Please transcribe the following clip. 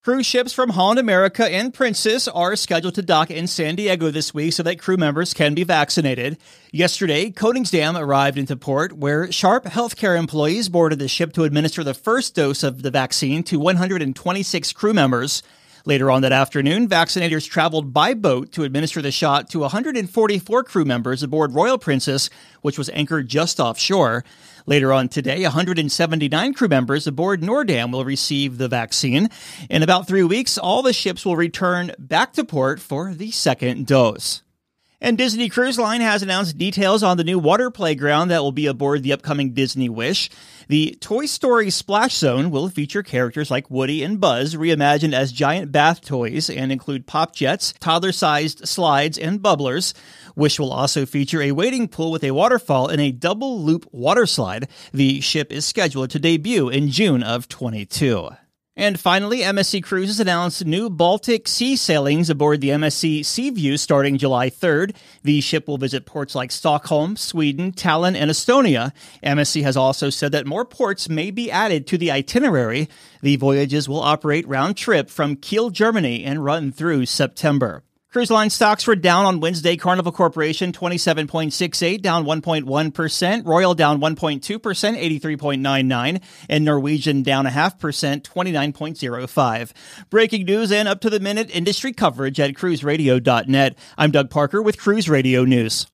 Cruise ships from Holland America and Princess are scheduled to dock in San Diego this week so that crew members can be vaccinated. Yesterday, Koningsdam arrived into port where Sharp healthcare employees boarded the ship to administer the first dose of the vaccine to 126 crew members. Later on that afternoon, vaccinators traveled by boat to administer the shot to 144 crew members aboard Royal Princess, which was anchored just offshore. Later on today, 179 crew members aboard Nordam will receive the vaccine. In about 3 weeks, all the ships will return back to port for the second dose. And Disney Cruise Line has announced details on the new water playground that will be aboard the upcoming Disney Wish. The Toy Story Splash Zone will feature characters like Woody and Buzz reimagined as giant bath toys and include pop jets, toddler-sized slides, and bubblers. Wish will also feature a wading pool with a waterfall and a double-loop water slide. The ship is scheduled to debut in June of 2022. And finally, MSC Cruises announced new Baltic Sea sailings aboard the MSC Seaview starting July 3rd. The ship will visit ports like Stockholm, Sweden, Tallinn, and Estonia. MSC has also said that more ports may be added to the itinerary. The voyages will operate round-trip from Kiel, Germany, and run through September. Cruise line stocks were down on Wednesday. Carnival Corporation, 27.68, down 1.1%. Royal down 1.2%, 83.99. And Norwegian down 0.5%, 29.05. Breaking news and up-to-the-minute industry coverage at cruiseradio.net. I'm Doug Parker with Cruise Radio News.